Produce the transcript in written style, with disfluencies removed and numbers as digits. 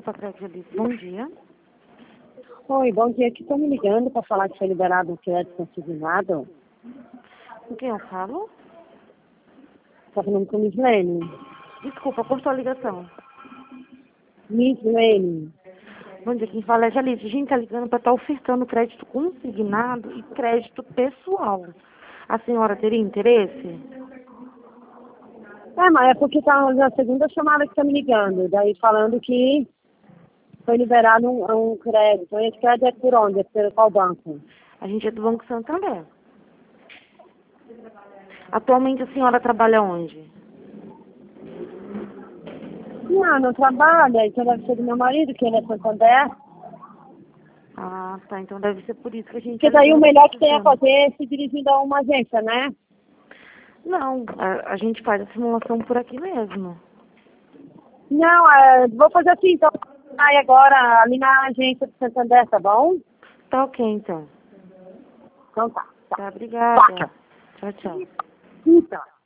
Desculpa, Crédito. Bom dia. Oi, bom dia. Aqui estou me ligando para falar que foi liberado um crédito consignado. Com quem eu falo? Está falando com Miss Lene. Desculpa, cortou a ligação. Miss Lene. Bom dia, quem fala é a Jalice. A gente tá ligando para estar ofertando crédito consignado e crédito pessoal. A senhora teria interesse? Mas é porque tá na segunda chamada que está me ligando. Daí falando que foi liberado um crédito. Esse crédito é por onde? É por qual banco? A gente é do Banco Santander. Atualmente a senhora trabalha onde? Não trabalha. Então deve ser do meu marido, que ele é Santander. Ah, tá. Então deve ser por isso que a gente Porque tá daí o ligando melhor que tem a precisando. fazer é se dirigindo a uma agência, né? Não, a gente faz a simulação por aqui mesmo. Não, vou fazer assim, então. Aí agora ali na agência do Santander, tá bom? Tá ok, então. Então tá. Tá, obrigada. Tchau, tchau. Então.